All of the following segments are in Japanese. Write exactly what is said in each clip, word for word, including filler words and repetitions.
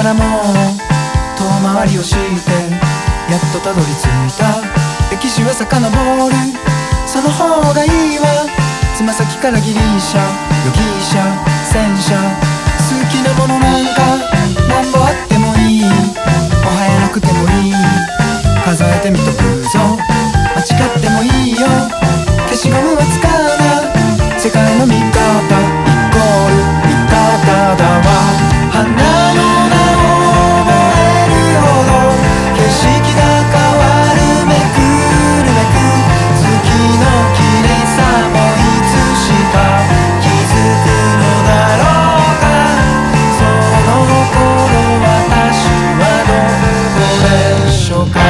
からも遠回りをしてやっとたどり着いた。歴史は遡るその方がいいわ。つま先からギリシャ預ギ車戦車。好きなものなんかなんぼあってもいい。おはやなくてもいい。数えてみとくぞ。間違ってもいいよ。消しゴムは使うな。世界の見方イコール見方だわ。花の名を覚えるほど景色が変わる。めくるめく月の綺麗さもいつしか気づくのだろうか。その頃私はどこでしょうか。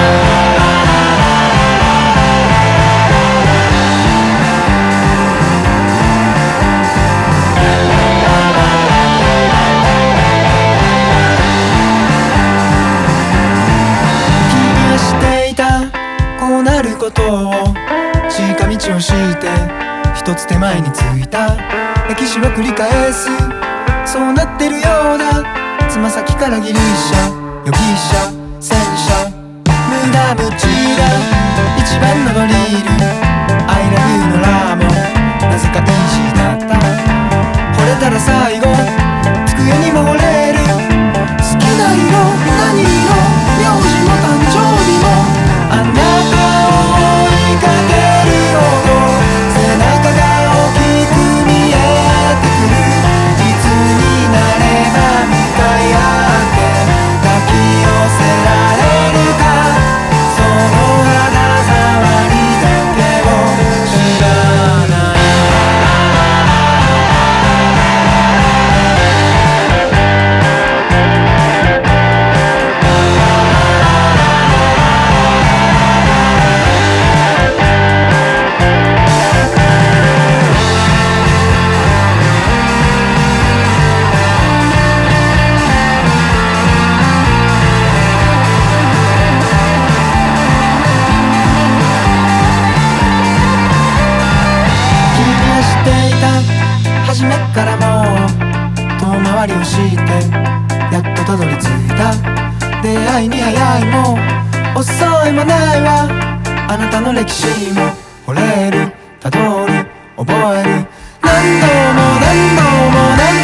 ことを近道をして一つ手前についた。歴史は繰り返すそうなってるようだ。つま先からギリシャ預ギ車戦車。無駄無知だ一番のドリル。 I love you のラもなぜかイージーだった。惚れたら最後机にも惚れる。好きな色何色名字も誕生日もあなたかけるほど背中が大きく見えてくる。いつになれば向かい合って抱き寄せられるか。その肌触りだけを知らない。初めからも遠回りをしてやっとたどり着いた。出会いに早いも遅いもないわ。あなたの歴史も惚れるたどる覚える。何度も何度も何度も